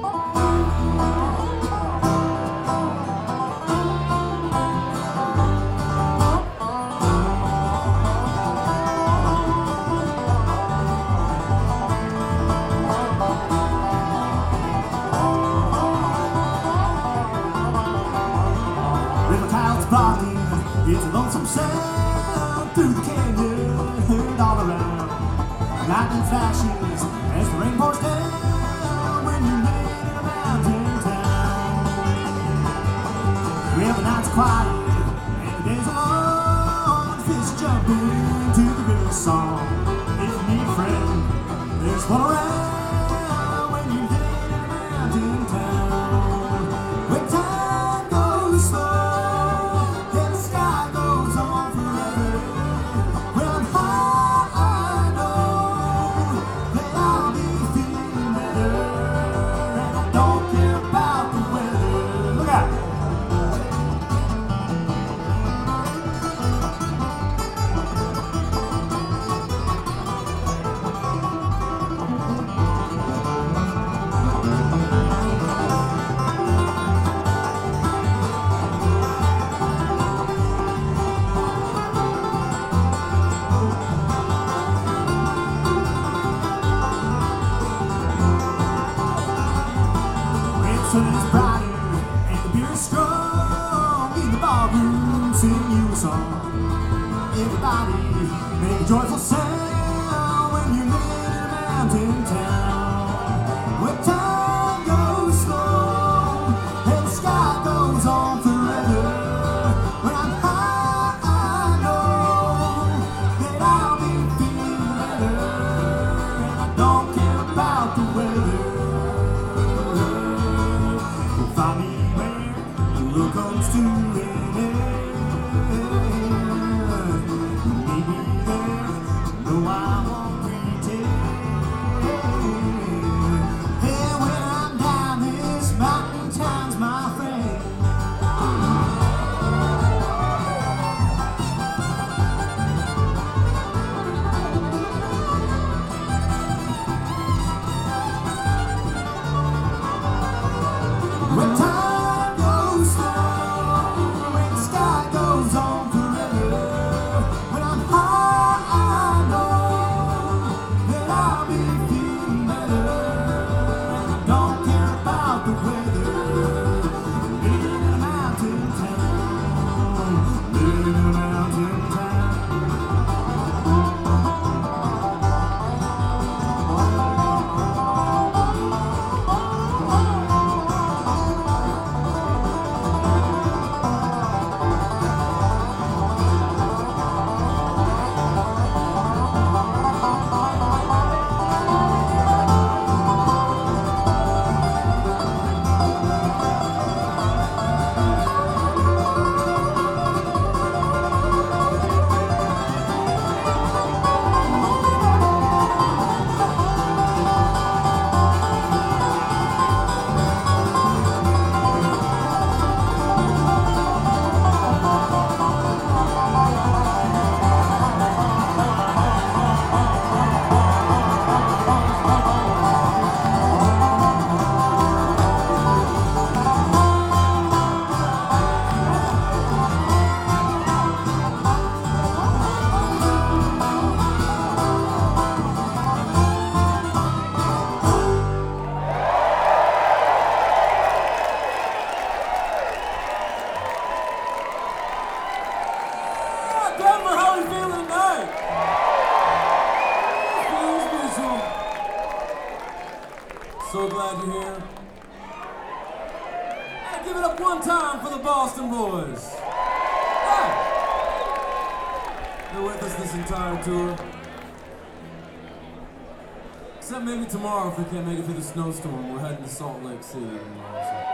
It's a lonesome sound through the canyon, heard all around. Lightning flashes as the rain pours down when you live in a mountain town. Well, the night's quiet and the days are long. Fish jump into the river song. If you need a friend, there's one around when you live in a mountain town. When time goes slow, sun is brighter and the beer is strong. In the ballroom, sing you a song. Everybody make a joyful sound when you live in a mountain town. When time goes slow and the sky goes on forever. When I'm high, I know that I'll be feeling better, and I don't care about the weather. Find me where the world comes to an end. Meet me there, no I won't pretend. And when I'm down this mountain times, my friend, when time goes slow and the sky goes on forever, when I'm high, I know that I'll be feeling better, and I don't care about the weather. Living in a mountain town, living in a mountain town. Denver, how are you feeling tonight? Feels beautiful. So glad you're here. Hey, give it up one time for the Boston boys. Hey. They're with us this entire tour. Except maybe tomorrow if we can't make it through the snowstorm. We're heading to Salt Lake City tomorrow. So.